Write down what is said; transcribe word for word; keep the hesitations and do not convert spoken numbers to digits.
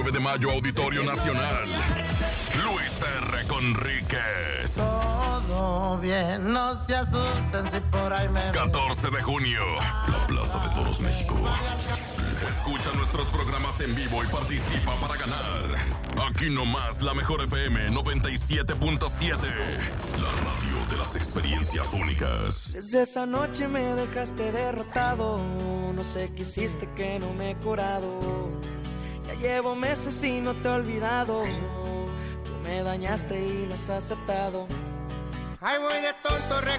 nueve de mayo, Auditorio Nacional. Luis R. Conríquez. Todo bien, no se asusten si por ahí me... catorce de junio, la Plaza de Toros, México. Escucha nuestros programas en vivo y participa para ganar. Aquí nomás, la mejor F M noventa y siete punto siete. La radio de las experiencias únicas. Desde esa noche me dejaste derrotado. No sé qué hiciste que no me he curado. Ya llevo meses y no te he olvidado. Tú me dañaste y lo has aceptado. Ay, voy de tonto